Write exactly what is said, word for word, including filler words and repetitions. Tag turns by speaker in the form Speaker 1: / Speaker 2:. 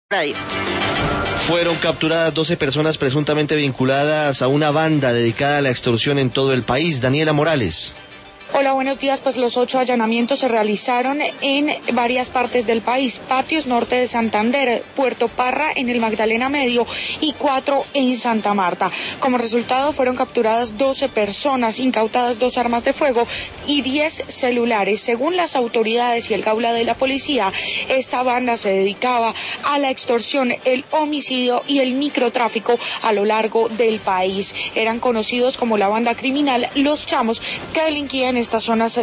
Speaker 1: Radio.
Speaker 2: Fueron capturadas doce personas presuntamente vinculadas a una banda dedicada a la extorsión en todo el país. Daniela Morales.
Speaker 3: Hola, buenos días. Pues los ocho allanamientos se realizaron en varias partes del país: Patios Norte de Santander, Puerto Parra en el Magdalena Medio y cuatro en Santa Marta. Como resultado fueron capturadas doce personas, incautadas dos armas de fuego y diez celulares. Según las autoridades y el Gaula de la policía, esta banda se dedicaba a la extorsión, el homicidio y el microtráfico a lo largo del país. Eran conocidos como la banda criminal Los Chamos, que delinquían en estas zonas